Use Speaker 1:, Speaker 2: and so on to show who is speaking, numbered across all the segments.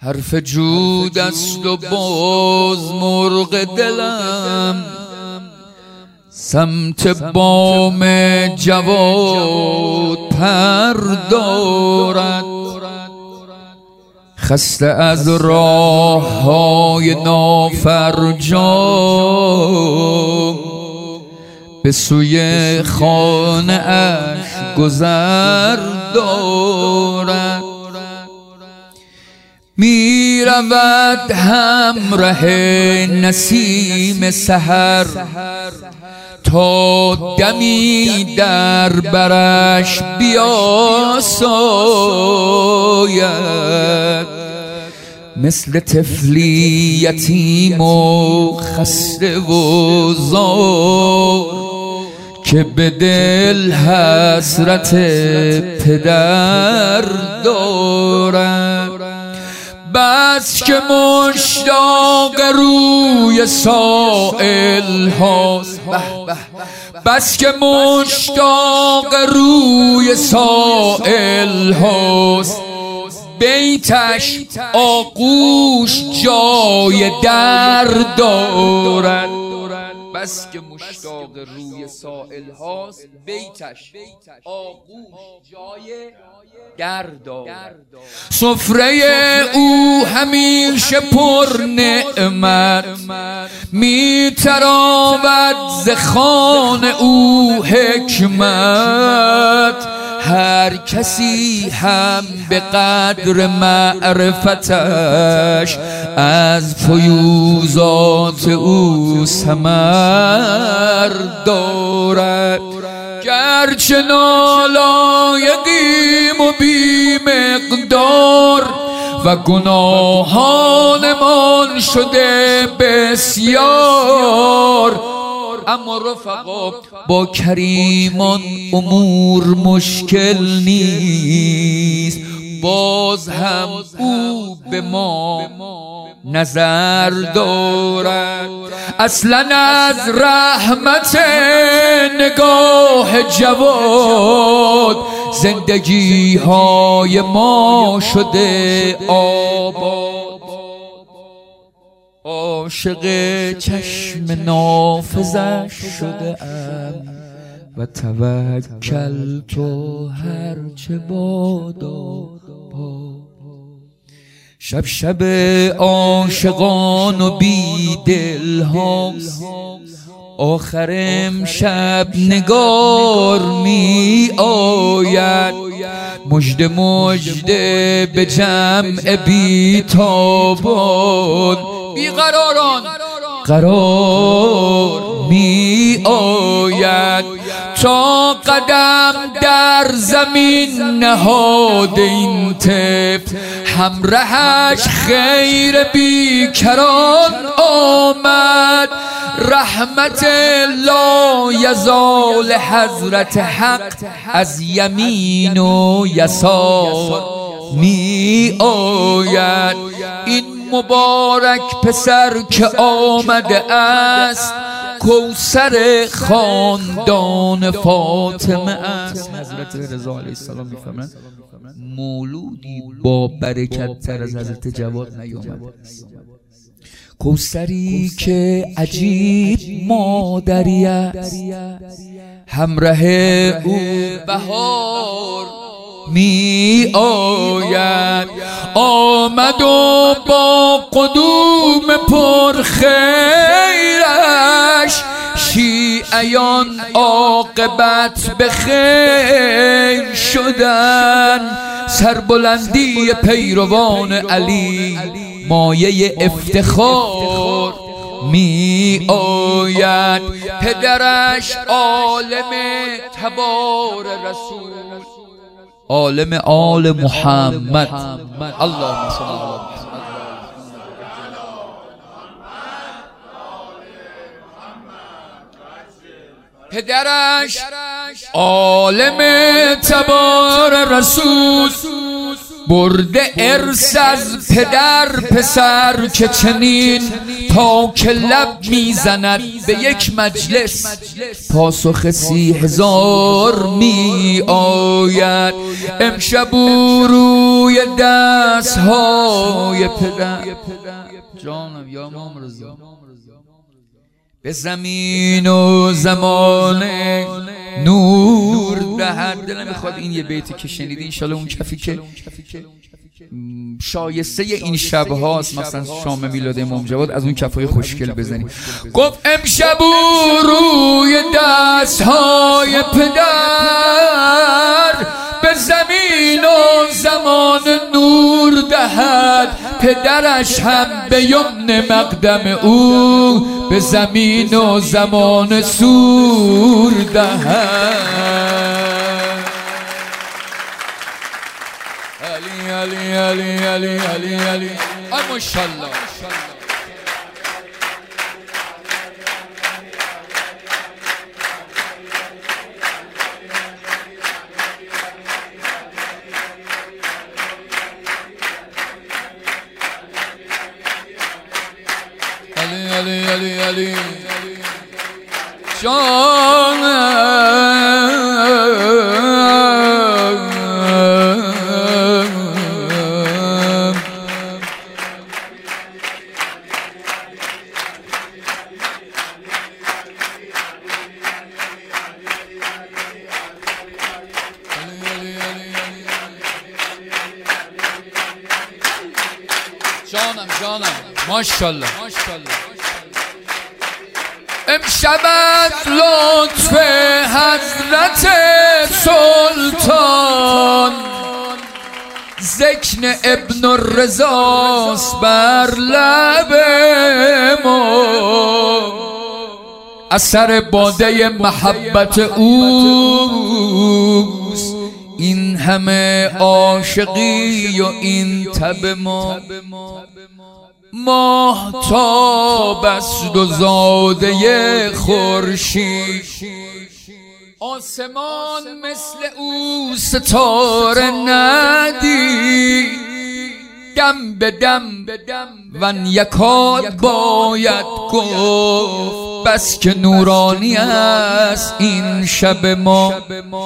Speaker 1: حرف جود است و باز مرغ دلم سمت بام جواد پر دارد. خسته از راه های نافرجام به سوی خانه اش گذر دارد. می رود همراه نسیم سحر تا دمی در برش بیاساید. مثل طفلی یتیم و خسته و زار که به دل حسرت پدر دارد. بس که مشتاق روی سائل هاست، بس که مشتاق روی سائل هاست، بیتش آغوش جای در دارد. بس که مشتاق روی سائل هاست، بیتش آغوش جای در دارد. سفره او همیشه پر نعمت، می تراود ز خوان او حکمت. هر کسی هم به قدر معرفتش از فیوزات او ثمر دارد. گرچه نالایقیم و بی مقدار و گناهانمان شده بسیار، اما رفقا با کریمان امور مشکل نیست. باز هم او به ما نظر دارد. اصلا از رحمت نگاه جواد زندگی های ما شده آباد. عاشق چشم نافذش شده ام و توکل تو هرچه بادا. شب شب عاشقان و بی دل ها، آخر امشب نگار می آید. مژده مژده به جمع بی تابان، بیقراران قرار می آید. تا قدم در زمین نهاد این طفل، همراهش خیر بیکران آمد. رحمت لا یزال حضرت حق از یمین و یسار می آید. این مبارک پسر که آمده است کوثر خاندان فاطمه است. حضرت رضا علیه السلام میفرمایند مولودی با برکت تر از حضرت جواد نیامده است. کوثری که عجیب مادری است، همراه او بهار می آید. آمد و با قدوم پرخیرش شیعیان عاقبت به خیر شدن. سربلندی پیروان علی مایه افتخار می آید. پدرش عالم تبار رسول، عالم آل محمد. اللهم صل علی محمد. پدرش عالم تبار رسول، برده ارث از پدر پسر که چنین تا که لب میزند به یک مجلس پاسخ 30,000 می آید. امشب روی دستهای پدر جانم یا امام رضا به زمین و زمان نور دهد. دلم میخواد این یه بیتی که شنیدی انشالله اون کفی که شایسته این شب هاست مثلا شام میلاد امام جواد از اون کفای خوشگل بزنی. گفت امشب روی دستهای پدر به زمین و زمان نور دهد. پدرش هم به یمن مقدم او به زمین و زمان سور دهد. علی علی علی علی علی علی ماشاءالله. علی علی علی جانم ماشاءالله. امشب از لطف حضرت سلطان ذکن ابن الرضاست بر لب ما. اثر باده محبت اوست این همه عاشقی و این تب ما. ماهتاب است و زاده خورشید آسمان مثل او ستاره ندید. دم به دم ون یکاد باید گفت بس که نورانی است این شب ما.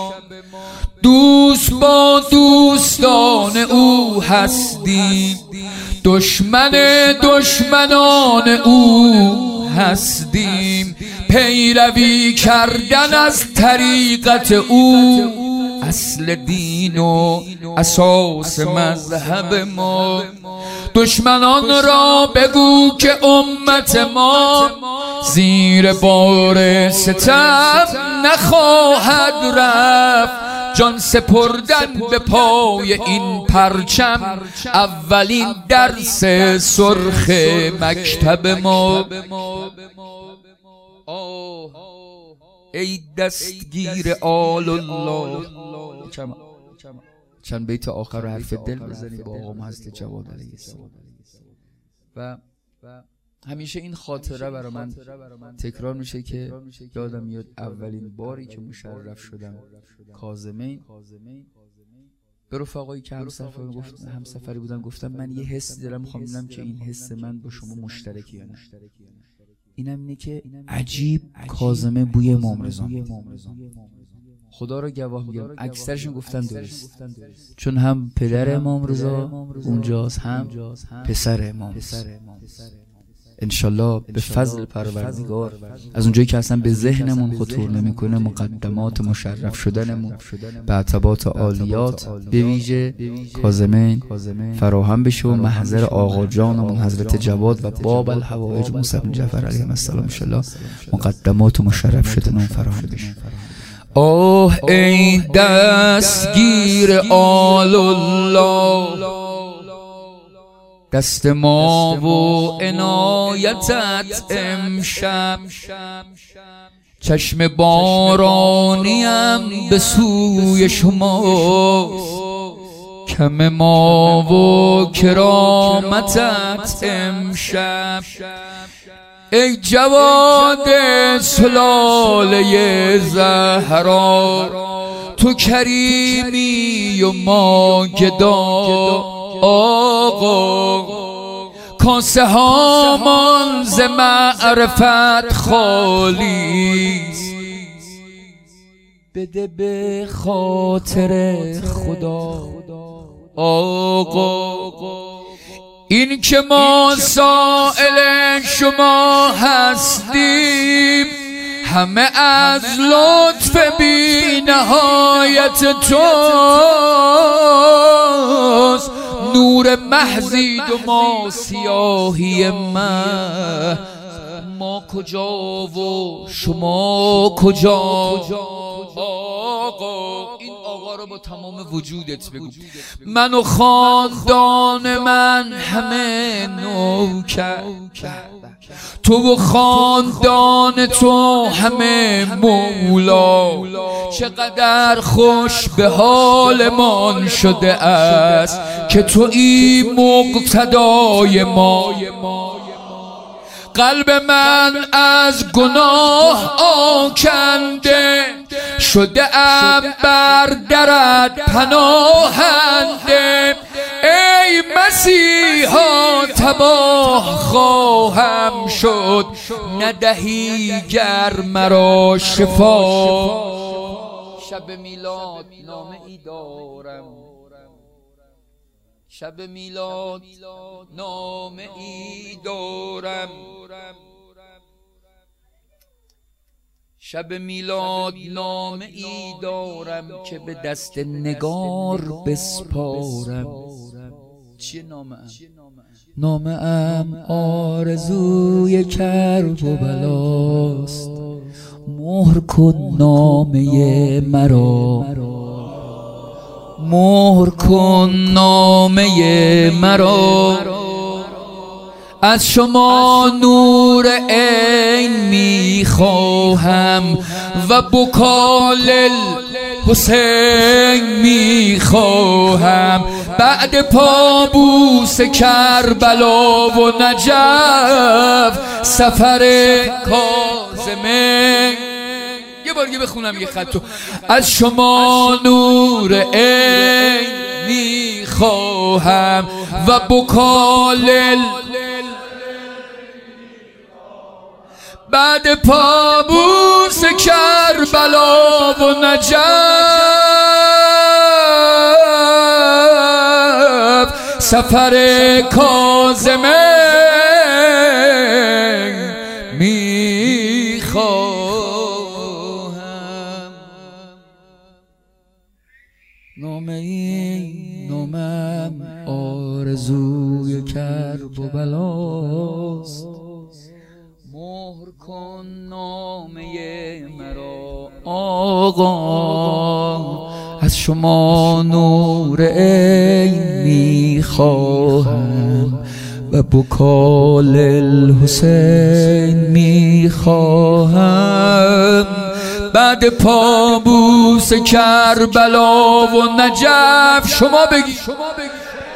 Speaker 1: دوست با دوستان او هستیم دشمن دشمنان او هستیم. پیروی کردن از طریقت او اصل دین و اساس مذهب ما. دشمنان را بگو که امت ما زیر بار ستم نخواهد رفت. جان سپردن به پای این پرچم اولین درس سرخ مکتب ما. ای دستگیر آل الله. چند بیت آخر رو حرف دل بزنی با آقا حضرت جواد علیه السلام. و همیشه این خاطره برای من تکرار میشه که یادم میاد اولین باری که مشرف شدم کاظمین به رفقایی که همسفری بودن گفتم من یه حسی دارم میخوام ببینم که این حس من با شما مشترکه یا نه. اینم اینه که عجیب کاظمه بوی امام رضا. خدا رو گواه میگم اکثرشون گفتن درست، چون هم پدر امام رضا اونجاست هم پسر امام رضا. انشالله به فضل پروردگار از اونجایی که اصلا به ذهنمون خطور نمیکنه مقدمات مشرف شدنمون به عتبات عالیات به ویژه کاظمین فراهم بشه و محضر آقا جانمون حضرت جواد و باب الحوائج موسی بن جعفر علیه السلام انشالله مقدمات مشرف شدنمون فراهم بشه. آه ای دستگیر آل الله دست ما و عنایتت امشب چشم بارانیم به سوی شما کم ما و کرامتت امشب. ای جواد سلاله زهرا تو کریمی و ما گدا آقا، کاسه هامان ز معرفت خالی، بده به خاطر خدا آقا. این که ما سائل شما هستیم، همه از لطف بی نهایت توست. نور محضید و ما سیاهی ما کجا و شما کجا آقا. این آقا رو با تمام وجودت بگو. من و خاندان من همه نوکر، تو و خاندان تو همه مولا. چقدر خوش به حالمان شده است که تویی مقتدای ما. قلب من از گناه آکنده، شده ام بر درت پناهنده. ای مسیحا تباه خواهم شد، ندهی گر مرا شفا. شب میلاد نامه ای دارم، شب میلاد نامه ای دارم، شب میلاد نامه ای دارم که به دست نگار بسپارم. چیه نامه ام؟ نامه ام آرزوی کرب و بلاست، مهر کن نامه مرا، مهر کن نامه مرا. از شما نور عین میخواهم و بکال حسین میخواهم. بعد پابوس کربلا و نجف، سفر کاظمین. یه بار دیگه بخونم یه خطو. از شما نور عین میخواهم و بکال بعد پابوس کربلا و نجف، سفر کاظمین میخواهم. نامم آرزوی کرب و بلاست، مهر کن نامه مرا آقا. از شما نور عین میخواهم و بکال الحسین میخواهم. بعد پابوس کربلا و نجف. شما بگی